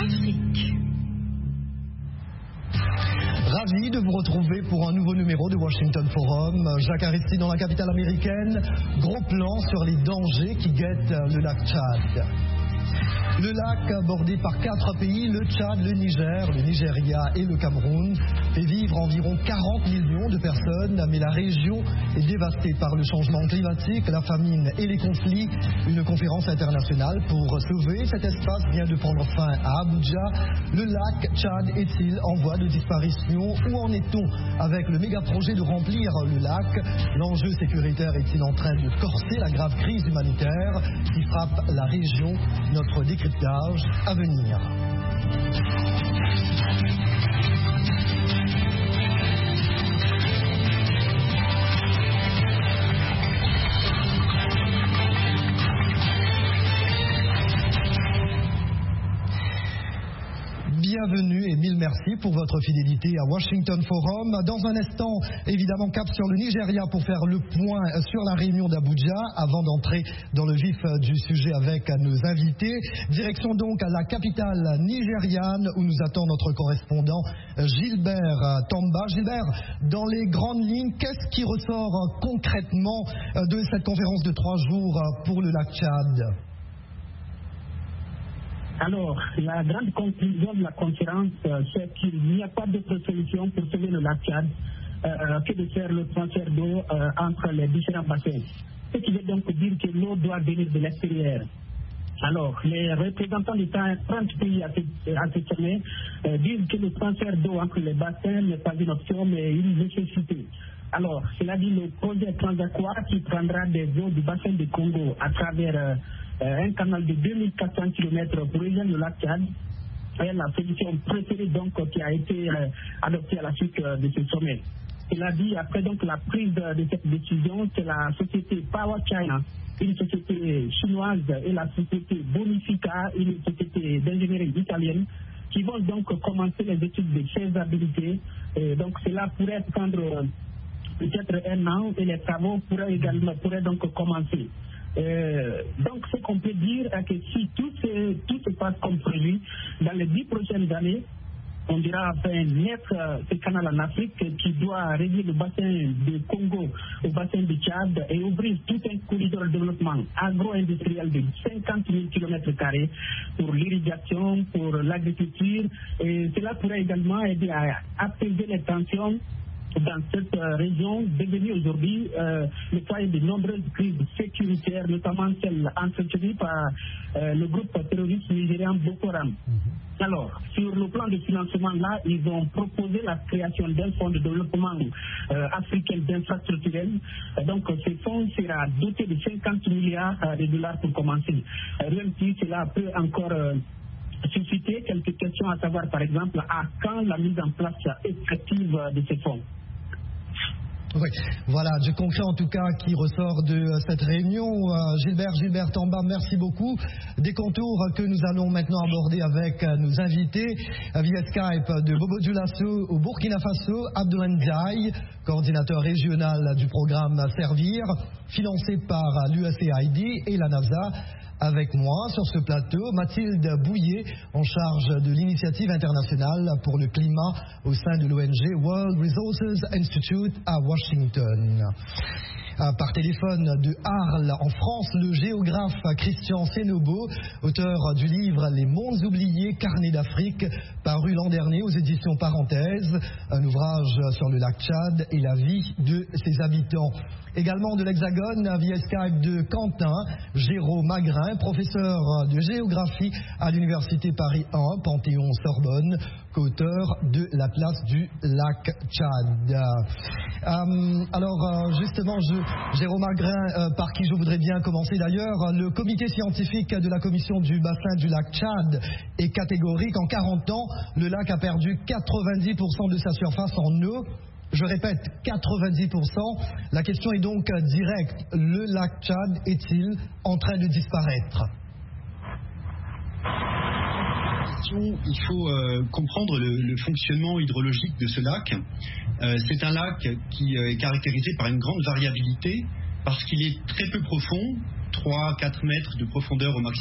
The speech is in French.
Afrique. Ravi de vous retrouver pour un nouveau numéro de Washington Forum. Jacques Aristide dans la capitale américaine. Gros plan sur les dangers qui guettent le lac Tchad. Le lac, bordé par 4 pays, le Tchad, le Niger, le Nigeria et le Cameroun, fait vivre environ 40 millions de personnes, mais la région est dévastée par le changement climatique, la famine et les conflits. Une conférence internationale pour sauver cet espace vient de prendre fin à Abuja. Le lac Tchad est-il en voie de disparition? Où en est-on avec le méga-projet de remplir le lac? L'enjeu sécuritaire est-il en train de corser la grave crise humanitaire qui frappe la région? Notre décryptage à venir. Bienvenue et mille merci pour votre fidélité à Washington Forum. Dans un instant, évidemment, cap sur le Nigeria pour faire le point sur la réunion d'Abuja avant d'entrer dans le vif du sujet avec nos invités. Direction donc à la capitale nigériane où nous attend notre correspondant Gilbert Tamba. Gilbert, dans les grandes lignes, qu'est-ce qui ressort concrètement de cette conférence de 3 jours pour le lac Tchad ? Alors, la grande conclusion de la conférence, c'est qu'il n'y a pas d'autre solution pour sauver le lac Tchad que de faire le transfert d'eau entre les différents bassins. Ce qui veut donc dire que l'eau doit venir de l'extérieur. Alors, les représentants des 30 pays à ce sommet disent que le transfert d'eau entre les bassins n'est pas une option, mais une nécessité. Alors, cela dit le projet Transaqua qui prendra des eaux du bassin du Congo à travers un canal de 2400 km pour rejoindre le lac Tchad est la solution préférée donc qui a été adoptée à la suite de ce sommet. Cela dit, après donc la prise de cette décision, c'est la société Power China, une société chinoise, et la société Bonifica, une société d'ingénierie italienne, qui vont donc commencer les études de faisabilité. Donc cela pourrait prendre peut-être un an et les travaux pourraient donc commencer. Donc ce qu'on peut dire est que si tout se passe comme prévu, dans les 10 prochaines années, on dira mettre ce canal en Afrique qui doit relier le bassin du Congo au bassin du Tchad et ouvrir tout un corridor de développement agro-industriel de 50 000 km² pour l'irrigation, pour l'agriculture. Et cela pourrait également aider à apaiser les tensions dans cette région devenue aujourd'hui le foyer de nombreuses crises sécuritaires, notamment celle entretenue par le groupe terroriste nigérian Boko Haram. Alors, sur le plan de financement, là, ils ont proposé la création d'un fonds de développement africain d'infrastructurel. Donc, ce fonds sera doté de 50 milliards de dollars pour commencer. Même si cela peut encore susciter quelques questions, à savoir, par exemple, à quand la mise en place effective de ce fonds. Oui, voilà, du concret en tout cas qui ressort de cette réunion. Gilbert Tamba, merci beaucoup. Des contours que nous allons maintenant aborder avec nos invités via Skype de Bobo Dioulasso au Burkina Faso, Abdoulaye Ndiaye, coordinateur régional du programme Servir, financé par l'USAID et la NAFSA. Avec moi sur ce plateau, Mathilde Bouillet, en charge de l'initiative internationale pour le climat au sein de l'ONG World Resources Institute à Washington. Par téléphone de Arles, en France, le géographe Christian Sénobo, auteur du livre Les mondes oubliés, carnet d'Afrique, paru l'an dernier aux éditions Parenthèses, un ouvrage sur le lac Tchad et la vie de ses habitants. Également de l'Hexagone, via Skype de Quentin Géraud Magrin, professeur de géographie à l'Université Paris 1, Panthéon-Sorbonne, co-auteur de l'Atlas du lac Tchad. Alors, justement, Géraud Magrin, par qui je voudrais bien commencer d'ailleurs, le comité scientifique de la commission du bassin du lac Tchad est catégorique. En 40 ans, le lac a perdu 90% de sa surface en eau. Je répète, 90%. La question est donc directe. Le lac Tchad est-il en train de disparaître ? Il faut comprendre le fonctionnement hydrologique de ce lac. C'est un lac qui est caractérisé par une grande variabilité parce qu'il est très peu profond, 3-4 mètres de profondeur au maximum.